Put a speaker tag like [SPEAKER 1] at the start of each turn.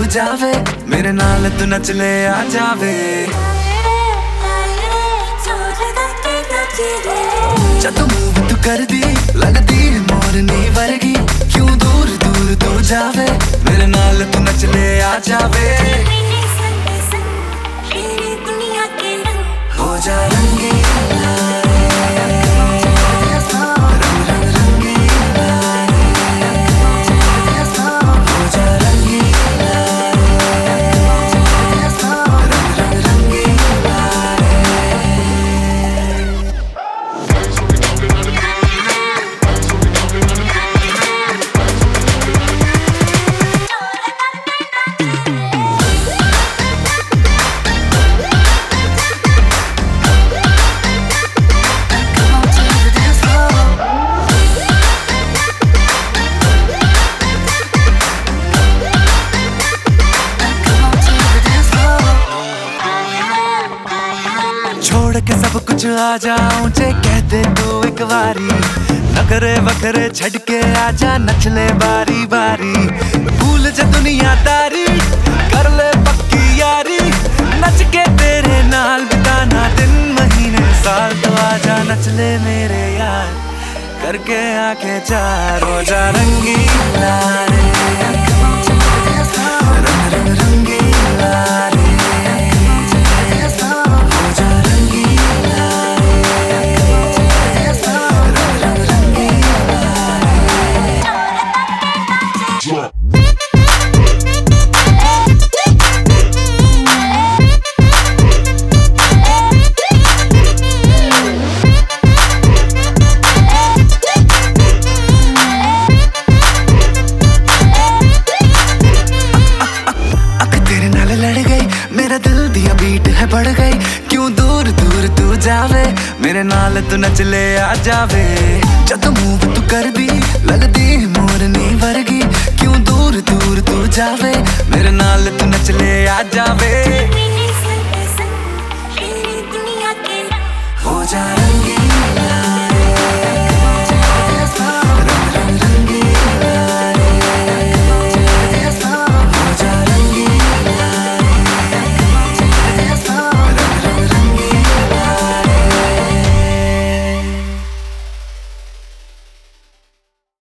[SPEAKER 1] जावे, मेरे नाल तू नच ले आ जावे। जदों मूव तू कर दी लगदी है मोरनी वर्गी, क्यों दूर दूर तू जावे, मेरे नाल तू नच ले आ जावे। हो जा रंगीला छोड़ के सब कुछ आ जाऊं जे कहते तू एक बारी, नखरे वखरे छड़ के आजा नच ले बारी बारी। भूल जा दुनियादारी कर ले पक्की यारी, नच के तेरे नाल बिताना दिन महीने साल। तो आजा नच ले मेरे यार करके आंखें चार। हो जा रंगीला रे रंग रंग रंगीला रे। मेरा दिल दिया बीट है बढ़ गई, क्यों दूर दूर तू जावे, मेरे नाल तू नच ले आ जावे। जदों मूव तू कर दी लगदी मोरनी वर्गी, क्यों दूर दूर तू जावे, मेरे नाल तू नच ले आ जावे।